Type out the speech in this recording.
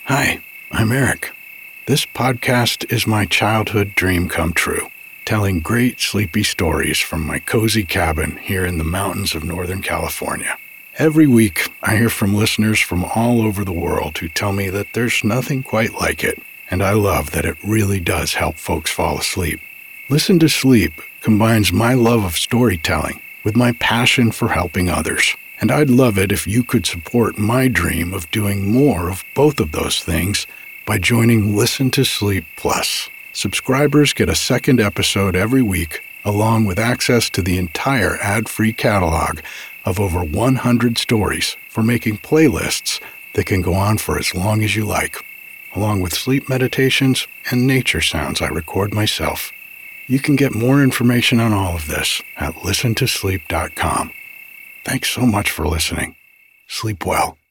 Hi, I'm Eric. This podcast is my childhood dream come true, telling great sleepy stories from my cozy cabin here in the mountains of Northern California. Every week, I hear from listeners from all over the world who tell me that there's nothing quite like it, and I love that it really does help folks fall asleep. Listen to Sleep combines my love of storytelling with my passion for helping others. And I'd love it if you could support my dream of doing more of both of those things by joining Listen to Sleep Plus. Subscribers get a second episode every week, along with access to the entire ad-free catalog of over 100 stories for making playlists that can go on for as long as you like, along with sleep meditations and nature sounds I record myself. You can get more information on all of this at listentosleep.com. Thanks so much for listening. Sleep well.